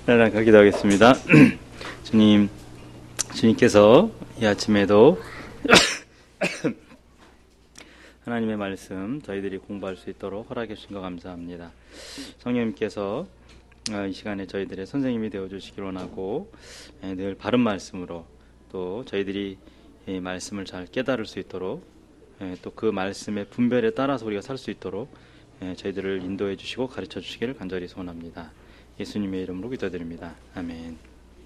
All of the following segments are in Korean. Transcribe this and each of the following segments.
나랑 기도하겠습니다. 주님께서 이 아침에도 하나님의 말씀 저희들이 공부할 수 있도록 허락해 주신 것 감사합니다. 성령님께서 이 시간에 저희들의 선생님이 되어주시길 원하고 늘 바른 말씀으로 또 저희들이 이 말씀을 잘 깨달을 수 있도록 또 그 말씀의 분별에 따라서 우리가 살 수 있도록 저희들을 인도해 주시고 가르쳐 주시기를 간절히 소원합니다. 예수님의 이름으로 기도드립니다. 아멘.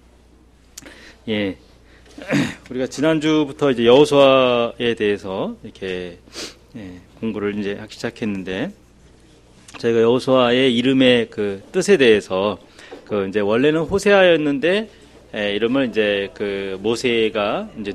예, 우리가 지난주부터 이제 여호수아에 대해서 이렇게 공부를 이제 하기 시작했는데, 저희가 여호수아의 이름의 그 뜻에 대해서 이제 원래는 호세아였는데 이름을 이제 그 모세가 이제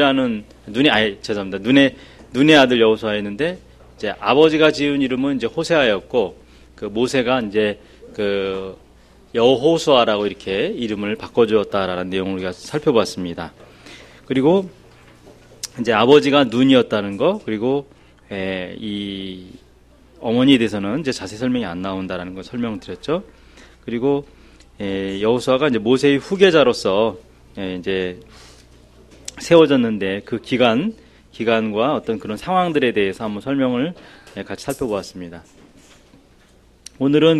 눈의 아들 여호수아였는데, 이제 아버지가 지은 이름은 이제 호세아였고, 그 모세가 이제 그 여호수아라고 이렇게 이름을 바꿔주었다라는 내용을 우리가 살펴봤습니다. 그리고 이제 아버지가 눈이었다는 거, 그리고 이 어머니에 대해서는 이제 자세히 설명이 안 나온다라는 걸 설명을 드렸죠. 그리고 여호수아가 이제 모세의 후계자로서 이제 세워졌는데, 그 기간과 어떤 그런 상황들에 대해서 한번 설명을 같이 살펴보았습니다. 오늘은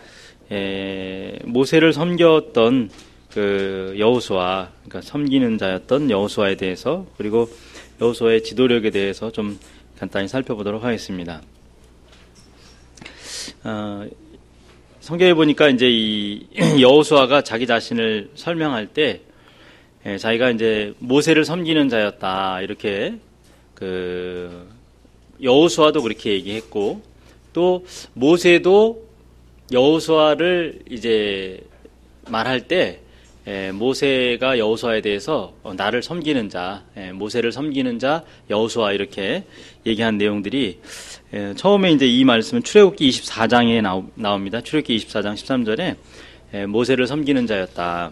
모세를 섬겼던 그 여호수아, 그러니까 섬기는 자였던 여호수아에 대해서, 그리고 여호수아의 지도력에 대해서 좀 간단히 살펴보도록 하겠습니다. 성경에 보니까 이제 이 여호수아가 자기 자신을 설명할 때 자기가 이제 모세를 섬기는 자였다, 이렇게 그 여호수아도 그렇게 얘기했고, 또 모세도 여호수아를 이제 말할 때 모세가 여호수아에 대해서 나를 섬기는 자, 모세를 섬기는 자 여호수아, 이렇게 얘기한 내용들이 처음에 이제 이 말씀은 출애굽기 24장에 나옵니다. 출애굽기 24장 13절에 모세를 섬기는 자였다.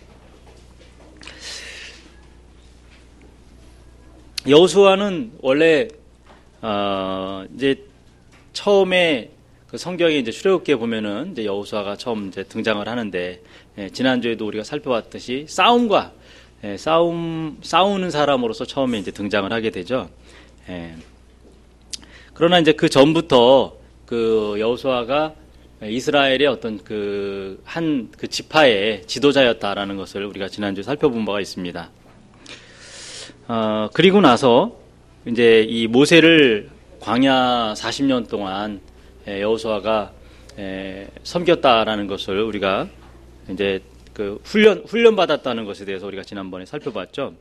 여호수아는 원래 이제 처음에 그 성경에 이제 출애굽기에 보면은 이제 여호수아가 처음 이제 등장을 하는데, 지난주에도 우리가 살펴봤듯이 싸우는 사람으로서 처음에 이제 등장을 하게 되죠. 그러나 이제 그 전부터 그 여호수아가 이스라엘의 어떤 그 지파의 지도자였다라는 것을 우리가 지난주에 살펴본 바가 있습니다. 그리고 나서 이제 이 모세를 광야 40년 동안 여호수아가 섬겼다라는 것을 우리가 이제 그 훈련 받았다는 것에 대해서 우리가 지난번에 살펴봤죠.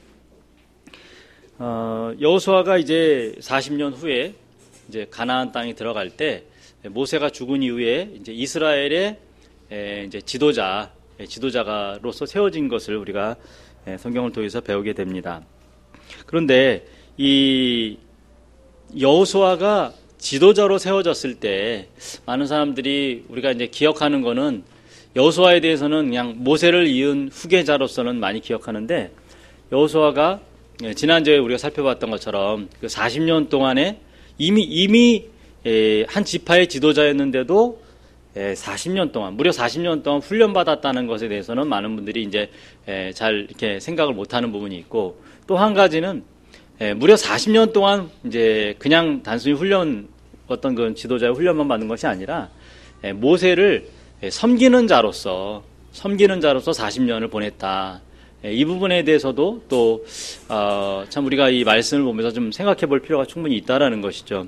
여호수아가 이제 40년 후에 이제 가나안 땅에 들어갈 때, 모세가 죽은 이후에 이제 이스라엘의 이제 지도자가로서 세워진 것을 우리가 성경을 통해서 배우게 됩니다. 그런데 이 여호수아가 지도자로 세워졌을 때 많은 사람들이 우리가 이제 기억하는 거는, 여호수아에 대해서는 그냥 모세를 이은 후계자로서는 많이 기억하는데, 여호수아가 지난주에 우리가 살펴봤던 것처럼 그 40년 동안에 이미 한 지파의 지도자였는데도 40년 동안, 무려 40년 동안 훈련받았다는 것에 대해서는 많은 분들이 이제 잘 이렇게 생각을 못하는 부분이 있고, 또 한 가지는 무려 40년 동안 이제 그냥 단순히 어떤 그 지도자의 훈련만 받는 것이 아니라 모세를 섬기는 자로서 40년을 보냈다. 이 부분에 대해서도 또 참 우리가 이 말씀을 보면서 좀 생각해 볼 필요가 충분히 있다라는 것이죠.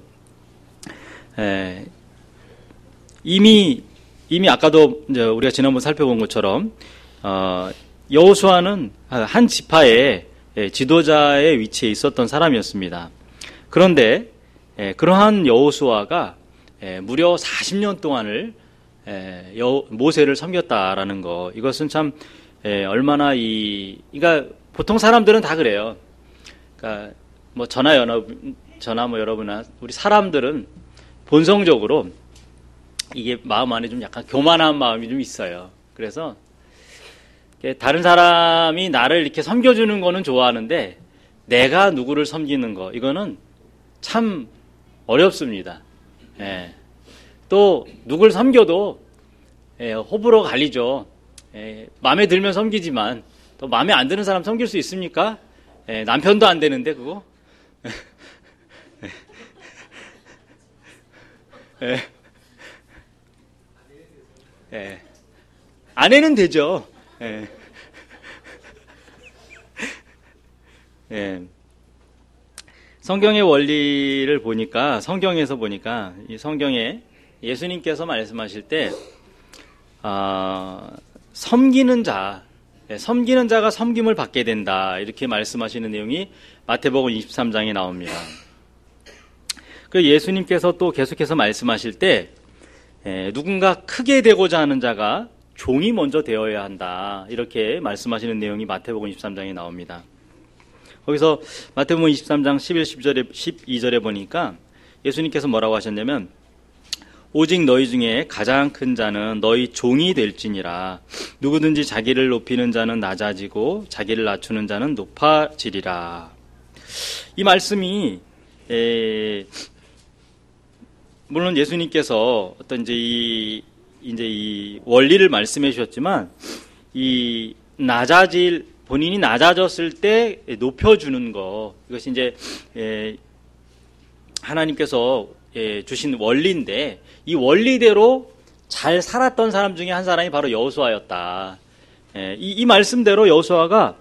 이미 아까도 이제 우리가 지난번 살펴본 것처럼 여호수아는 한 지파의 지도자의 위치에 있었던 사람이었습니다. 그런데 그러한 여호수아가 무려 40년 동안을 모세를 섬겼다라는 거, 이것은 참 얼마나 그러니까 보통 사람들은 다 그래요. 그러니까 뭐 저나 여러분이나 우리 사람들은 본성적으로 이게 마음 안에 좀 약간 교만한 마음이 좀 있어요. 그래서 다른 사람이 나를 이렇게 섬겨주는 거는 좋아하는데, 내가 누구를 섬기는 거, 이거는 참 어렵습니다. 또 누굴 섬겨도 호불호 갈리죠. 마음에 들면 섬기지만 또 마음에 안 드는 사람 섬길 수 있습니까? 남편도 안 되는데 그거. 아내는 되죠. 성경의 원리를 보니까, 성경에서 보니까, 이 성경에 예수님께서 말씀하실 때, 섬기는 자가 섬김을 받게 된다. 이렇게 말씀하시는 내용이 마태복음 23장에 나옵니다. 그 예수님께서 또 계속해서 말씀하실 때, 누군가 크게 되고자 하는 자가 종이 먼저 되어야 한다. 이렇게 말씀하시는 내용이 마태복음 23장에 나옵니다. 거기서 마태복음 23장 12절에 보니까 예수님께서 뭐라고 하셨냐면, 오직 너희 중에 가장 큰 자는 너희 종이 될지니라. 누구든지 자기를 높이는 자는 낮아지고 자기를 낮추는 자는 높아지리라. 이 말씀이 물론 예수님께서 어떤 이제 이 원리를 말씀해 주셨지만, 이 본인이 낮아졌을 때 높여주는 거, 이것이 이제 하나님께서 주신 원리인데, 이 원리대로 잘 살았던 사람 중에 한 사람이 바로 여호수아였다. 이 말씀대로 여호수아가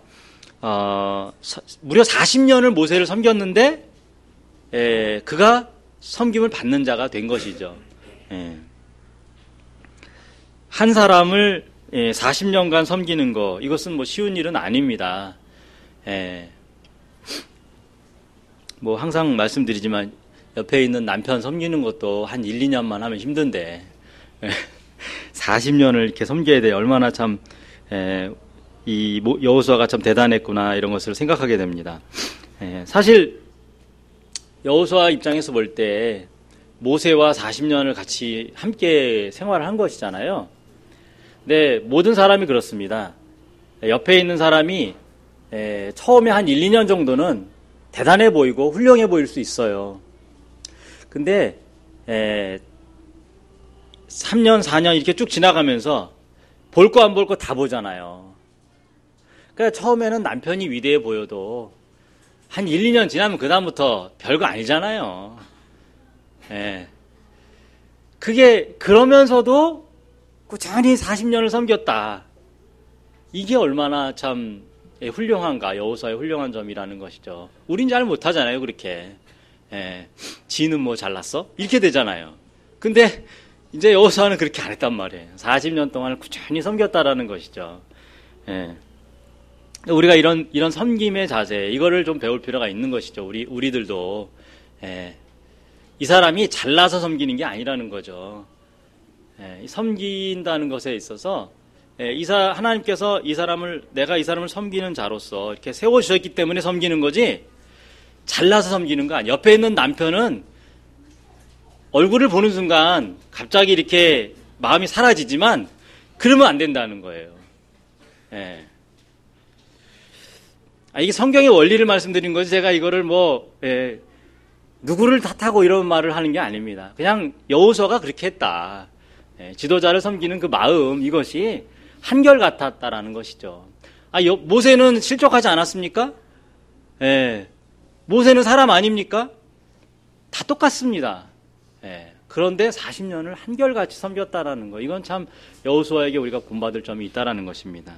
무려 40년을 모세를 섬겼는데 그가 섬김을 받는 자가 된 것이죠. 한 사람을 40년간 섬기는 거, 이것은 뭐 쉬운 일은 아닙니다. 뭐 항상 말씀드리지만 옆에 있는 남편 섬기는 것도 한 1, 2년만 하면 힘든데 40년을 이렇게 섬겨야 돼. 얼마나 참 이 여호수아가 참 대단했구나, 이런 것을 생각하게 됩니다. 사실 여호수아 입장에서 볼 때 모세와 40년을 같이 함께 생활을 한 것이잖아요. 근데 모든 사람이 그렇습니다. 옆에 있는 사람이 처음에 한 1, 2년 정도는 대단해 보이고 훌륭해 보일 수 있어요. 근데 3년, 4년 이렇게 쭉 지나가면서 볼 거 안 볼 거 다 보잖아요. 그러니까 처음에는 남편이 위대해 보여도 한 1, 2년 지나면 그다음부터 별거 아니잖아요. 그게 그러면서도 꾸준히 40년을 섬겼다. 이게 얼마나 참 훌륭한가, 여호수아의 훌륭한 점이라는 것이죠. 우린 잘 못하잖아요, 그렇게. 지는 뭐 잘났어? 이렇게 되잖아요. 근데 이제 여호수아는 그렇게 안 했단 말이에요. 40년 동안 꾸준히 섬겼다라는 것이죠. 우리가 이런 섬김의 자세, 이거를 좀 배울 필요가 있는 것이죠. 우리들도. 이 사람이 잘나서 섬기는 게 아니라는 거죠. 섬긴다는 것에 있어서 하나님께서 내가 이 사람을 섬기는 자로서 이렇게 세워주셨기 때문에 섬기는 거지, 잘나서 섬기는 거 아니에요. 옆에 있는 남편은 얼굴을 보는 순간 갑자기 이렇게 마음이 사라지지만 그러면 안 된다는 거예요. 이게 성경의 원리를 말씀드린 거지, 제가 이거를 누구를 탓하고 이런 말을 하는 게 아닙니다. 그냥 여호수아가 그렇게 했다. 지도자를 섬기는 그 마음, 이것이 한결같았다라는 것이죠. 모세는 실족하지 않았습니까? 모세는 사람 아닙니까? 다 똑같습니다. 그런데 40년을 한결같이 섬겼다라는 거, 이건 참 여호수아에게 우리가 본받을 점이 있다라는 것입니다.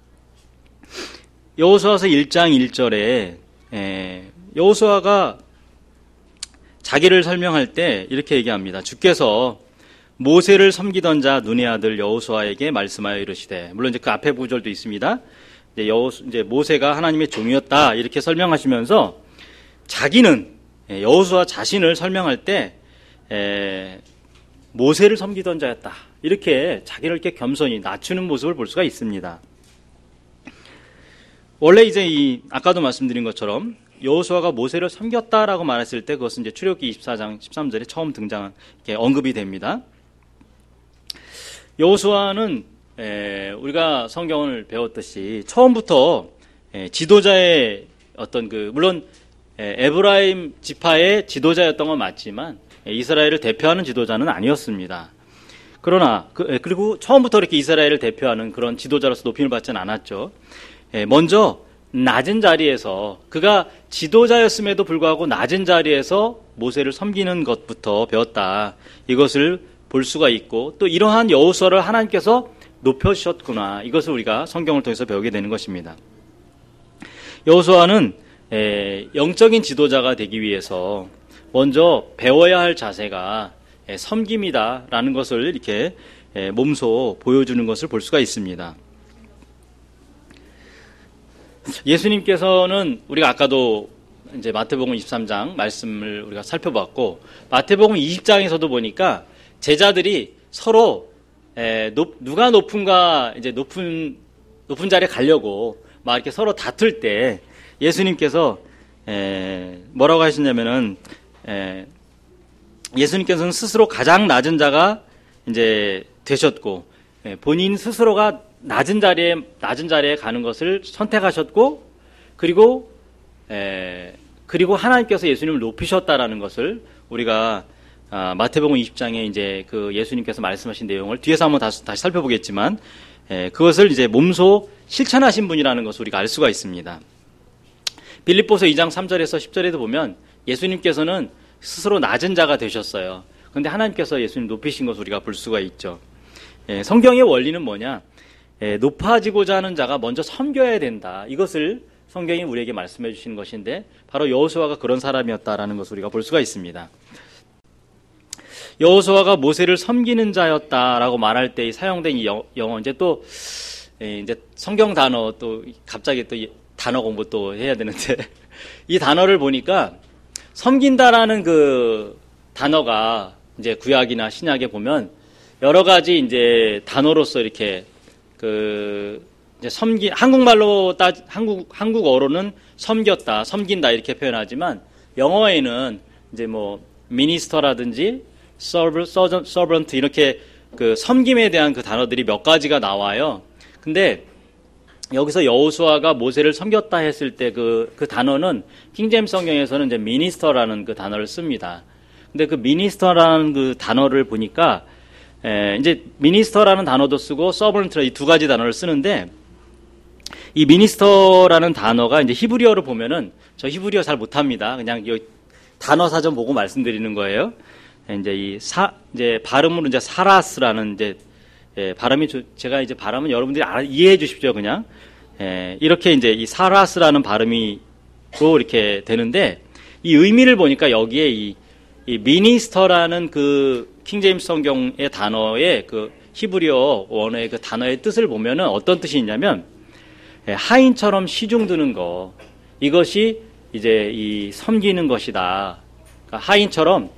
여호수아서 1장 1절에 여호수아가 자기를 설명할 때 이렇게 얘기합니다. 주께서 모세를 섬기던 자 눈의 아들 여호수아에게 말씀하여 이르시되, 물론 이제 그 앞에 구절도 있습니다. 이제 모세가 하나님의 종이었다, 이렇게 설명하시면서 자기는, 여호수아 자신을 설명할 때 모세를 섬기던 자였다, 이렇게 자기를 이렇게 겸손히 낮추는 모습을 볼 수가 있습니다. 원래 이제 아까도 말씀드린 것처럼 여호수아가 모세를 섬겼다라고 말했을 때 그것은 이제 출애굽기 24장 13절에 처음 언급이 됩니다. 여호수아는 우리가 성경을 배웠듯이 처음부터 지도자의 물론 에브라임 지파의 지도자였던 건 맞지만 이스라엘을 대표하는 지도자는 아니었습니다. 그러나 그리고 처음부터 이렇게 이스라엘을 대표하는 그런 지도자로서 높임을 받지는 않았죠. 먼저 낮은 자리에서 그가 지도자였음에도 불구하고 낮은 자리에서 모세를 섬기는 것부터 배웠다. 이것을 볼 수가 있고 또 이러한 여호수아를 하나님께서 높여주셨구나. 이것을 우리가 성경을 통해서 배우게 되는 것입니다. 여호수아는 영적인 지도자가 되기 위해서 먼저 배워야 할 자세가 섬김이다라는 것을 이렇게 몸소 보여주는 것을 볼 수가 있습니다. 예수님께서는 우리가 아까도 이제 마태복음 23장 말씀을 우리가 살펴봤고 마태복음 20장에서도 보니까 제자들이 서로 누가 높은가 이제 높은 자리에 가려고 막 이렇게 서로 다툴 때 예수님께서 뭐라고 하시냐면은 예수님께서는 스스로 가장 낮은 자가 이제 되셨고 본인 스스로가 낮은 자리에 가는 것을 선택하셨고 그리고 하나님께서 예수님을 높이셨다라는 것을 우리가 마태복음 20장에 이제 그 예수님께서 말씀하신 내용을 뒤에서 한번 다시 살펴보겠지만 그것을 이제 몸소 실천하신 분이라는 것을 우리가 알 수가 있습니다. 빌립보서 2장 3절에서 10절에도 보면 예수님께서는 스스로 낮은 자가 되셨어요. 그런데 하나님께서 예수님 높이신 것을 우리가 볼 수가 있죠. 성경의 원리는 뭐냐? 높아지고자 하는 자가 먼저 섬겨야 된다. 이것을 성경이 우리에게 말씀해 주시는 것인데 바로 여호수아가 그런 사람이었다라는 것을 우리가 볼 수가 있습니다. 여호수아가 모세를 섬기는 자였다라고 말할 때 사용된 이 영어 이제 성경 단어 또 갑자기 또 단어 공부 또 해야 되는데 이 단어를 보니까 섬긴다라는 그 단어가 이제 구약이나 신약에 보면 여러 가지 이제 단어로서 이렇게 이제 한국어로는 섬겼다, 섬긴다 이렇게 표현하지만 영어에는 이제 미니스터라든지 서번트 이렇게 그 섬김에 대한 그 단어들이 몇 가지가 나와요. 근데 여기서 여호수아가 모세를 섬겼다 했을 때 그 단어는 킹제임스 성경에서는 이제 미니스터라는 그 단어를 씁니다. 근데 그 미니스터라는 그 단어를 보니까 이제 미니스터라는 단어도 쓰고 서번트 이 두 가지 단어를 쓰는데 이 미니스터라는 단어가 이제 히브리어로 보면은 저 히브리어 잘 못합니다. 그냥 이 단어 사전 보고 말씀드리는 거예요. 이제 발음으로 이제 사라스라는 이제 발음이 제가 이제 발음은 여러분들이 이해해 주십시오. 그냥 이렇게 이제 이 사라스라는 발음이 또 이렇게 되는데 이 의미를 보니까 여기에 이 미니스터라는 그 킹제임스 성경의 단어의 그 히브리어 원어의 그 단어의 뜻을 보면은 어떤 뜻이 있냐면 하인처럼 시중드는 거 이것이 이제 이 섬기는 것이다. 그러니까 하인처럼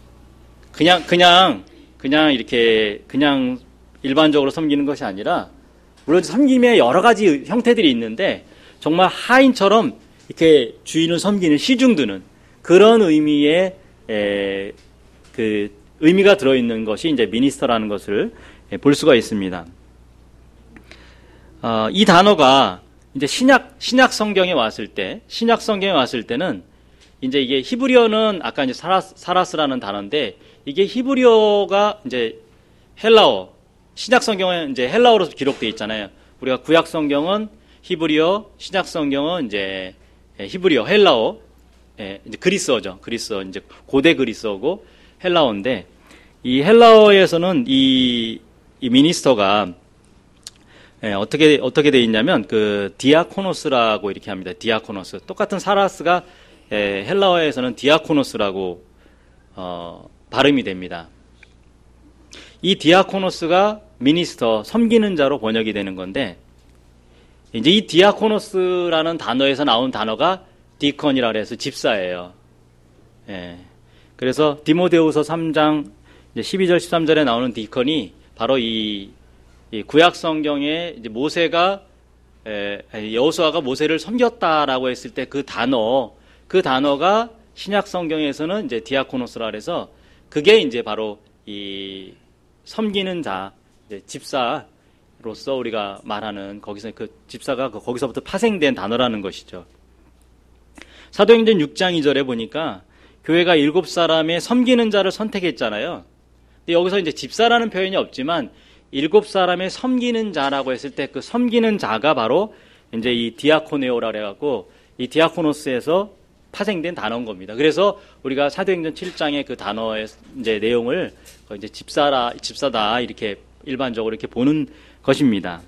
그냥 이렇게 그냥 일반적으로 섬기는 것이 아니라 물론 섬김의 여러 가지 형태들이 있는데 정말 하인처럼 이렇게 주인을 섬기는 시중드는 그런 의미의 그 의미가 들어있는 것이 이제 미니스터라는 것을 볼 수가 있습니다. 이 단어가 이제 신약 성경에 왔을 때는 이제 이게 히브리어는 아까 이제 사라스라는 단어인데 이게 히브리어가 이제 헬라어, 신약 성경은 이제 헬라어로 기록되어 있잖아요. 우리가 구약 성경은 히브리어, 신약 성경은 이제 히브리어, 헬라어, 이제 그리스어죠. 그리스어, 이제 고대 그리스어고 헬라어인데 이 헬라어에서는 이 미니스터가 어떻게 돼 있냐면 그 디아코노스라고 이렇게 합니다. 디아코노스. 똑같은 사라스가 헬라어에서는 디아코노스라고 발음이 됩니다. 이 디아코노스가 미니스터, 섬기는 자로 번역이 되는 건데 이제 이 디아코노스라는 단어에서 나온 단어가 디컨이라 해서 집사예요. 그래서 디모데후서 3장 12절 13절에 나오는 디컨이 바로 이 구약 성경에 이제 모세가 여호수아가 모세를 섬겼다라고 했을 때 그 단어가 신약 성경에서는 이제 디아코노스라 그래서 그게 이제 바로 이 섬기는 자, 이제 집사로서 우리가 말하는 거기서 그 집사가 거기서부터 파생된 단어라는 것이죠. 사도행전 6장 2절에 보니까 교회가 7사람의 섬기는 자를 선택했잖아요. 근데 여기서 이제 집사라는 표현이 없지만 7사람의 섬기는 자라고 했을 때 그 섬기는 자가 바로 이제 이 디아코네오라 그래갖고 이 디아코노스에서 파생된 단어인 겁니다. 그래서 우리가 사도행전 7장의 그 단어의 이제 내용을 이제 집사다 이렇게 일반적으로 이렇게 보는 것입니다.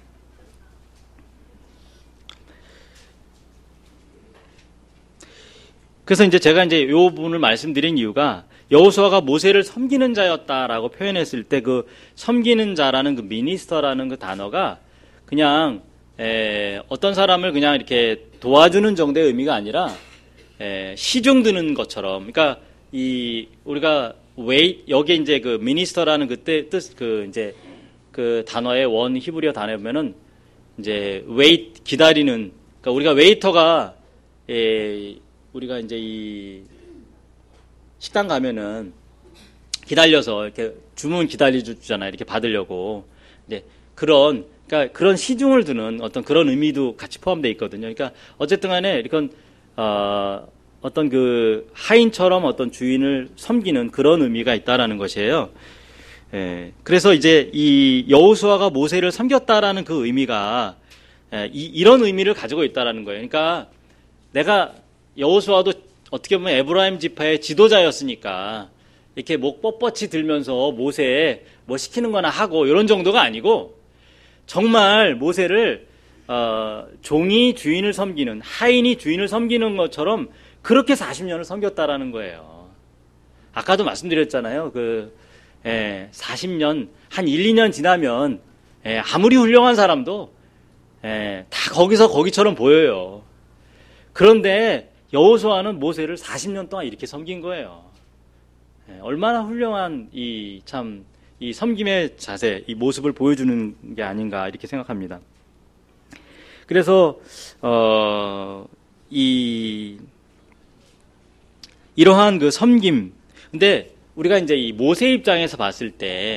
그래서 이제 제가 이제 이 부분을 말씀드린 이유가 여호수아가 모세를 섬기는 자였다라고 표현했을 때 그 섬기는 자라는 그 미니스터라는 그 단어가 그냥 어떤 사람을 그냥 이렇게 도와주는 정도의 의미가 아니라 시중 드는 것처럼, 그러니까 이 우리가 여기 이제 그 미니스터라는 그때 뜻 그 이제 그 단어의 원 히브리어 단어에 보면은 이제 웨이트 기다리는, 그러니까 우리가 웨이터가 우리가 이제 이 식당 가면은 기다려서 이렇게 주문 기다려주잖아요. 이렇게 받으려고. 이제 그러니까 그런 시중을 두는 어떤 그런 의미도 같이 포함되어 있거든요. 그러니까 어쨌든 간에 이건 어떤 그 하인처럼 어떤 주인을 섬기는 그런 의미가 있다라는 것이에요. 그래서 이제 이 여호수아가 모세를 섬겼다라는 그 의미가 이런 의미를 가지고 있다라는 거예요. 그러니까 내가 여호수아도 어떻게 보면 에브라임 지파의 지도자였으니까 이렇게 목 뻣뻣이 들면서 모세에 뭐 시키는 거나 하고 이런 정도가 아니고 정말 모세를 종이 주인을 섬기는, 하인이 주인을 섬기는 것처럼 그렇게 40년을 섬겼다라는 거예요. 아까도 말씀드렸잖아요. 40년, 한 1, 2년 지나면 아무리 훌륭한 사람도 다 거기처럼 보여요. 그런데 여호수아는 모세를 40년 동안 이렇게 섬긴 거예요. 얼마나 훌륭한 이 섬김의 자세, 이 모습을 보여주는 게 아닌가 이렇게 생각합니다. 그래서 이러한 그 섬김. 근데 우리가 이제 이 모세 입장에서 봤을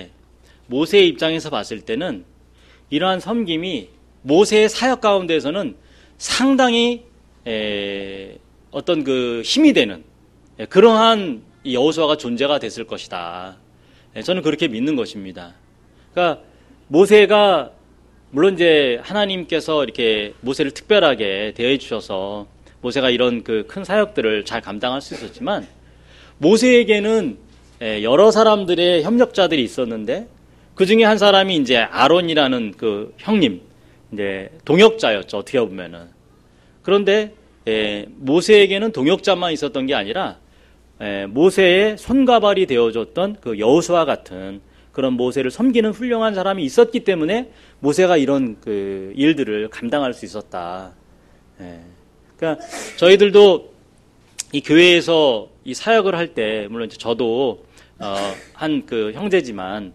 때는 이러한 섬김이 모세의 사역 가운데에서는 상당히 어떤 그 힘이 되는 그러한 여호수아가 존재가 됐을 것이다. 저는 그렇게 믿는 것입니다. 그러니까 모세가 물론 이제 하나님께서 이렇게 모세를 특별하게 대해 주셔서 모세가 이런 그 큰 사역들을 잘 감당할 수 있었지만 모세에게는 여러 사람들의 협력자들이 있었는데 그 중에 한 사람이 이제 아론이라는 그 형님, 이제 동역자였죠. 어떻게 보면은. 그런데 모세에게는 동역자만 있었던 게 아니라 모세의 손가발이 되어줬던 그 여호수아 같은 그런 모세를 섬기는 훌륭한 사람이 있었기 때문에 모세가 이런 그 일들을 감당할 수 있었다. 그러니까 저희들도 이 교회에서 이 사역을 할 때 물론 저도 한 그 형제지만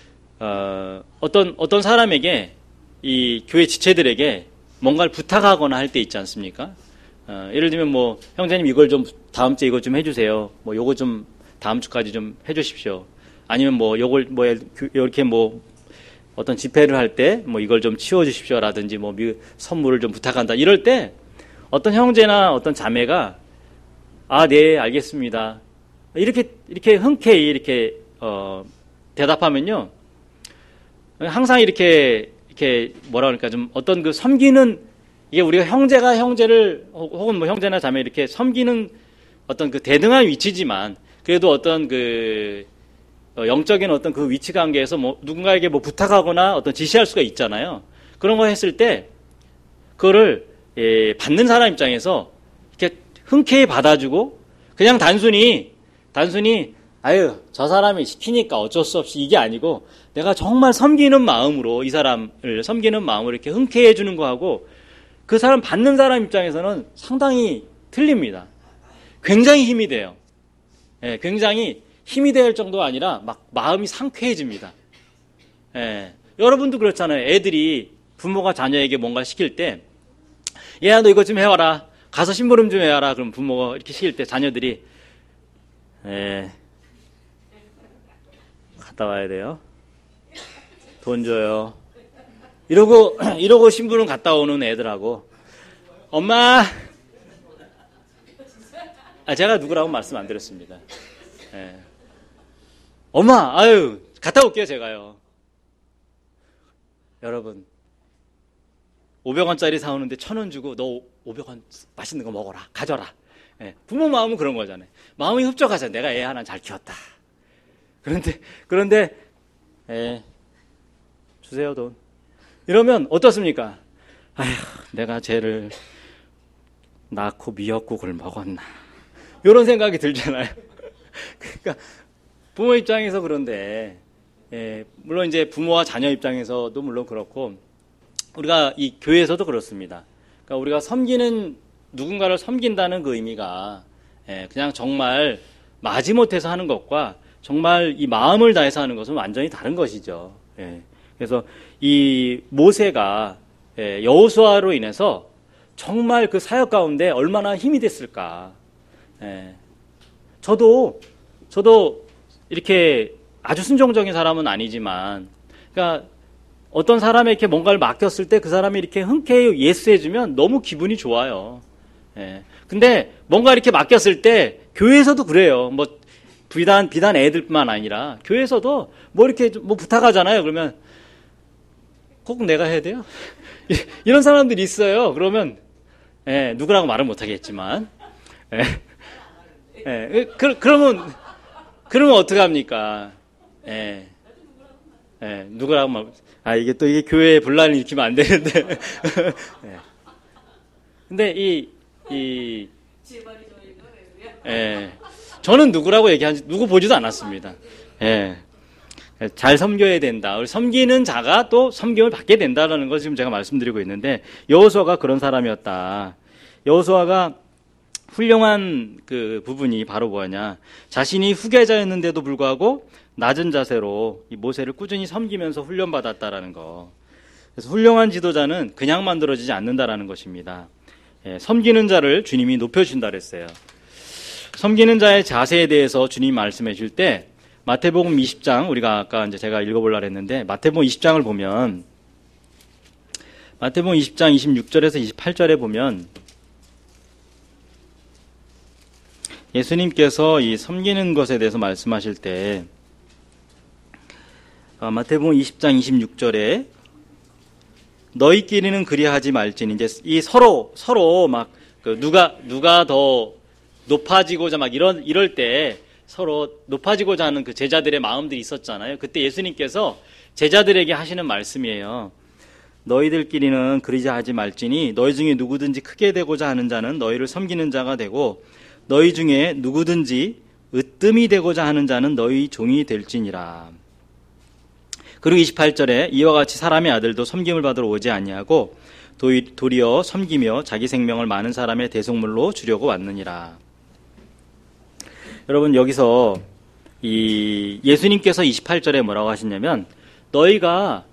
어떤 사람에게 이 교회 지체들에게 뭔가를 부탁하거나 할 때 있지 않습니까? 예를 들면 뭐 형제님 이걸 좀 다음 주에 이거 좀 해주세요. 뭐 요거 좀 다음 주까지 좀 해주십시오. 아니면 뭐 요걸 뭐 이렇게 뭐 어떤 집회를 할 때 뭐 이걸 좀 치워주십시오라든지 뭐 선물을 좀 부탁한다. 이럴 때 어떤 형제나 어떤 자매가 네 알겠습니다. 이렇게 흔쾌히 이렇게 대답하면요. 항상 이렇게 뭐라 그럴까 좀 어떤 그 섬기는 이게 우리가 형제가 형제를 혹은 뭐 형제나 자매 이렇게 섬기는 어떤 그 대등한 위치지만 그래도 어떤 그 영적인 어떤 그 위치 관계에서 뭐 누군가에게 뭐 부탁하거나 어떤 지시할 수가 있잖아요. 그런 거 했을 때 그거를 받는 사람 입장에서 이렇게 흔쾌히 받아주고 그냥 단순히 저 사람이 시키니까 어쩔 수 없이 이게 아니고 내가 정말 섬기는 마음으로 이 사람을 섬기는 마음으로 이렇게 흔쾌히 해주는 거하고 그 사람 받는 사람 입장에서는 상당히 틀립니다. 굉장히 힘이 돼요. 굉장히 힘이 될 정도가 아니라 막 마음이 상쾌해집니다. 여러분도 그렇잖아요. 애들이 부모가 자녀에게 뭔가 시킬 때 얘야 너 이거 좀 해와라. 가서 심부름 좀 해와라. 그럼 부모가 이렇게 시킬 때 자녀들이 갔다 와야 돼요. 돈 줘요. 이러고 심부름 갔다 오는 애들하고 엄마 제가 누구라고 말씀 안 드렸습니다. 엄마 갔다 올게요, 제가요. 여러분, 500원짜리 사오는데 1,000원 주고 너 500원 맛있는 거 먹어라, 가져라. 예, 부모 마음은 그런 거잖아요. 마음이 흡족하잖아요. 내가 애 하나 잘 키웠다. 그런데 주세요, 돈. 이러면 어떻습니까? 아휴, 내가 쟤를 낳고 미역국을 먹었나. 이런 생각이 들잖아요. 그러니까 부모 입장에서 그런데, 물론 이제 부모와 자녀 입장에서도 물론 그렇고, 우리가 이 교회에서도 그렇습니다. 그러니까 우리가 누군가를 섬긴다는 그 의미가, 그냥 정말 마지못해서 하는 것과 정말 이 마음을 다해서 하는 것은 완전히 다른 것이죠. 그래서 이 모세가 여호수아로 인해서 정말 그 사역 가운데 얼마나 힘이 됐을까. 저도 이렇게 아주 순종적인 사람은 아니지만, 그러니까 어떤 사람에게 뭔가를 맡겼을 때 그 사람이 이렇게 흔쾌히 예스해주면 너무 기분이 좋아요. 근데 뭔가 이렇게 맡겼을 때 교회에서도 그래요. 뭐 비단 애들뿐만 아니라 교회에서도 뭐 이렇게 뭐 부탁하잖아요. 그러면 꼭 내가 해야 돼요? 이런 사람들이 있어요. 그러면 누구라고 말은 못하겠지만, 그러면 어떡합니까? 누구라고 이게 또 이게 교회에 분란을 일으키면 안 되는데. 근데 저는 누구라고 누구 보지도 않았습니다. 잘 섬겨야 된다. 섬기는 자가 또 섬김을 받게 된다라는 걸 지금 제가 말씀드리고 있는데, 여호수아가 그런 사람이었다. 여호수아가 훌륭한 그 부분이 바로 뭐냐. 자신이 후계자였는데도 불구하고 낮은 자세로 이 모세를 꾸준히 섬기면서 훈련받았다라는 거. 그래서 훌륭한 지도자는 그냥 만들어지지 않는다라는 것입니다. 섬기는 자를 주님이 높여주신다 그랬어요. 섬기는 자의 자세에 대해서 주님이 말씀해 줄 때, 마태복음 20장, 우리가 아까 이제 제가 읽어보려고 했는데, 마태복음 20장을 보면, 마태복음 20장 26절에서 28절에 보면, 예수님께서 이 섬기는 것에 대해서 말씀하실 때, 마태복음 20장 26절에, 너희끼리는 그리하지 말지니, 이제 이 서로 막, 누가 더 높아지고자 막 이럴 때, 서로 높아지고자 하는 그 제자들의 마음들이 있었잖아요. 그때 예수님께서 제자들에게 하시는 말씀이에요. 너희들끼리는 그러지 하지 말지니 너희 중에 누구든지 크게 되고자 하는 자는 너희를 섬기는 자가 되고, 너희 중에 누구든지 으뜸이 되고자 하는 자는 너희 종이 될지니라. 그리고 28절에 이와 같이 사람의 아들도 섬김을 받으러 오지 아니하고 도리어 섬기며 자기 생명을 많은 사람의 대속물로 주려고 왔느니라. 여러분, 여기서 이 예수님께서 28절에 뭐라고 하시냐면, 너희가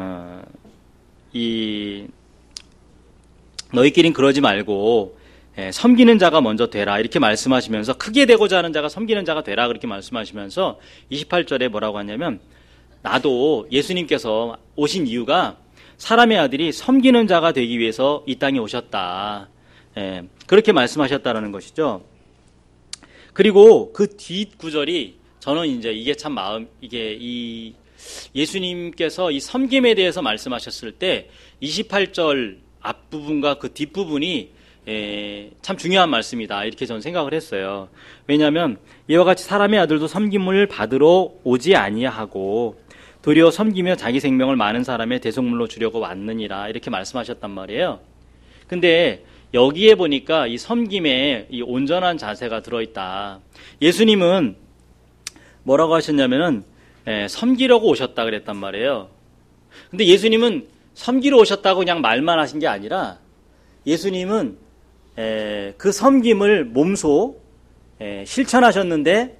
너희끼린 그러지 말고 섬기는 자가 먼저 되라, 이렇게 말씀하시면서, 크게 되고자 하는 자가 섬기는 자가 되라, 그렇게 말씀하시면서 28절에 뭐라고 하냐면, 나도 예수님께서 오신 이유가 사람의 아들이 섬기는 자가 되기 위해서 이 땅에 오셨다, 그렇게 말씀하셨다라는 것이죠. 그리고 그 뒷구절이, 저는 이제 이게 참 이게 예수님께서 이 섬김에 대해서 말씀하셨을 때 28절 앞부분과 그 뒷부분이 참 중요한 말씀이다, 이렇게 저는 생각을 했어요. 왜냐하면 이와 같이 사람의 아들도 섬김을 받으러 오지 아니하고 도리어 섬기며 자기 생명을 많은 사람의 대속물로 주려고 왔느니라, 이렇게 말씀하셨단 말이에요. 근데 여기에 보니까 이 섬김에 이 온전한 자세가 들어있다. 예수님은 뭐라고 하셨냐면은 섬기려고 오셨다 그랬단 말이에요. 근데 예수님은 섬기러 오셨다고 그냥 말만 하신 게 아니라, 예수님은 그 섬김을 몸소 실천하셨는데,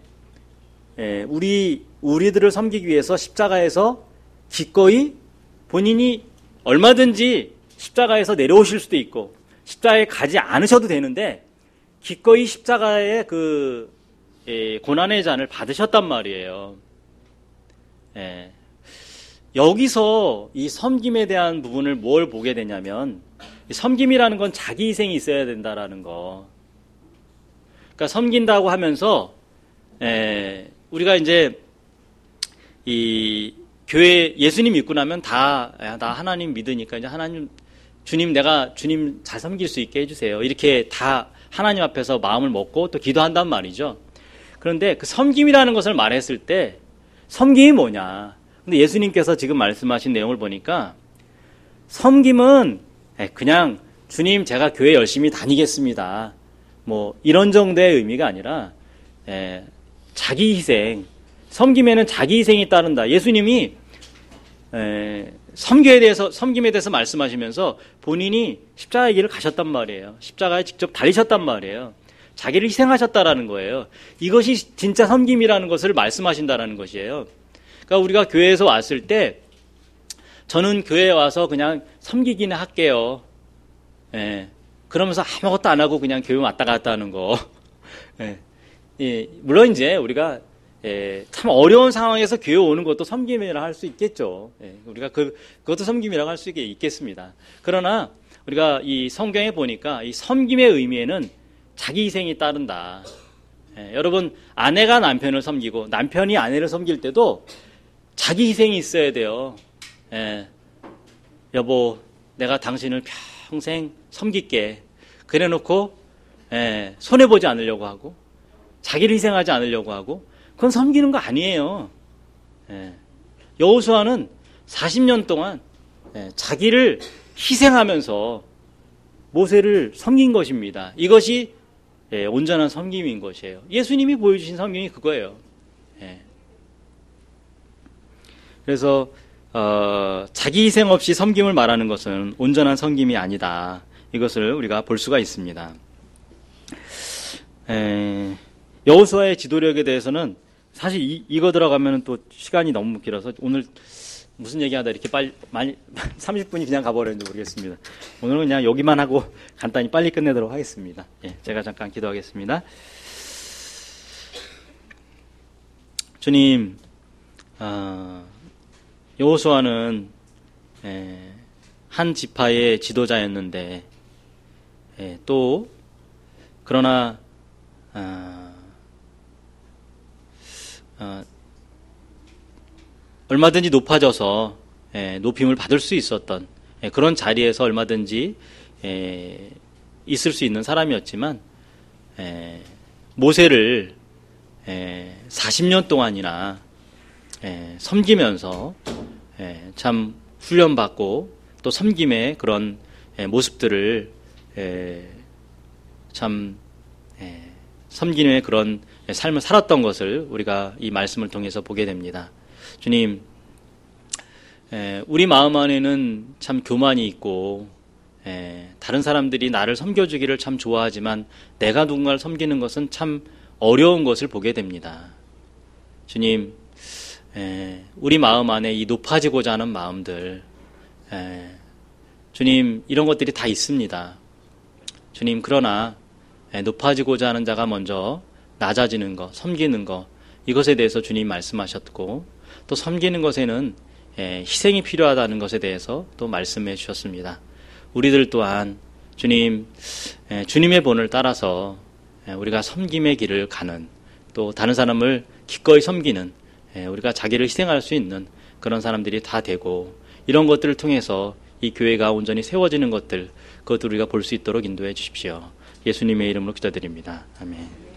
우리들을 섬기기 위해서 십자가에서 기꺼이 본인이 얼마든지 십자가에서 내려오실 수도 있고 십자가에 가지 않으셔도 되는데 기꺼이 십자가의 그 고난의 잔을 받으셨단 말이에요. 여기서 이 섬김에 대한 부분을 뭘 보게 되냐면, 섬김이라는 건 자기 희생이 있어야 된다라는 거. 그러니까 섬긴다고 하면서 우리가 이제 이 교회 예수님 믿고 나면 나 하나님 믿으니까 이제 하나님 주님 내가 주님 잘 섬길 수 있게 해주세요. 이렇게 다 하나님 앞에서 마음을 먹고 또 기도한단 말이죠. 그런데 그 섬김이라는 것을 말했을 때 섬김이 뭐냐? 근데 예수님께서 지금 말씀하신 내용을 보니까 섬김은 그냥 주님 제가 교회 열심히 다니겠습니다. 뭐 이런 정도의 의미가 아니라 자기 희생, 섬김에는 자기 희생이 따른다. 예수님이 섬김에 대해서 말씀하시면서 본인이 십자가의 길을 가셨단 말이에요. 십자가에 직접 달리셨단 말이에요. 자기를 희생하셨다라는 거예요. 이것이 진짜 섬김이라는 것을 말씀하신다라는 것이에요. 그러니까 우리가 교회에서 왔을 때 저는 교회에 와서 그냥 섬기기는 할게요. 그러면서 아무것도 안 하고 그냥 교회 왔다 갔다 하는 거. 물론 이제 우리가 참 어려운 상황에서 교회 오는 것도 섬김이라 할 수 있겠죠. 우리가 그것도 섬김이라고 할 수 있겠습니다. 그러나 우리가 이 성경에 보니까 이 섬김의 의미에는 자기 희생이 따른다. 여러분 아내가 남편을 섬기고 남편이 아내를 섬길 때도 자기 희생이 있어야 돼요. 여보 내가 당신을 평생 섬길게. 그래놓고 손해보지 않으려고 하고 자기를 희생하지 않으려고 하고 그건 섬기는 거 아니에요. 여호수아는 40년 동안 자기를 희생하면서 모세를 섬긴 것입니다. 이것이 온전한 섬김인 것이에요. 예수님이 보여주신 섬김이 그거예요. 그래서 자기 희생 없이 섬김을 말하는 것은 온전한 섬김이 아니다. 이것을 우리가 볼 수가 있습니다. 여호수아의 지도력에 대해서는 사실 이거 들어가면 또 시간이 너무 길어서 오늘 무슨 얘기하다 이렇게 많이 30분이 그냥 가버렸는지 모르겠습니다. 오늘은 그냥 여기만 하고 간단히 빨리 끝내도록 하겠습니다. 제가 잠깐 기도하겠습니다. 주님, 여호수아는 한 지파의 지도자였는데 또 그러나 얼마든지 높아져서 높임을 받을 수 있었던 그런 자리에서 얼마든지 있을 수 있는 사람이었지만 모세를 40년 동안이나 섬기면서 참 훈련받고 또 섬김의 그런 모습들을 참 섬기는 그런 삶을 살았던 것을 우리가 이 말씀을 통해서 보게 됩니다. 주님, 우리 마음 안에는 참 교만이 있고 다른 사람들이 나를 섬겨주기를 참 좋아하지만 내가 누군가를 섬기는 것은 참 어려운 것을 보게 됩니다. 주님, 우리 마음 안에 이 높아지고자 하는 마음들, 주님, 이런 것들이 다 있습니다. 주님, 그러나 높아지고자 하는 자가 먼저 낮아지는 것, 섬기는 것, 이것에 대해서 주님 말씀하셨고 또 섬기는 것에는 희생이 필요하다는 것에 대해서 또 말씀해 주셨습니다. 우리들 또한 주님, 주님의 본을 따라서 우리가 섬김의 길을 가는, 또 다른 사람을 기꺼이 섬기는, 우리가 자기를 희생할 수 있는 그런 사람들이 다 되고, 이런 것들을 통해서 이 교회가 온전히 세워지는 것들, 그것들을 우리가 볼 수 있도록 인도해 주십시오. 예수님의 이름으로 기도드립니다. 아멘.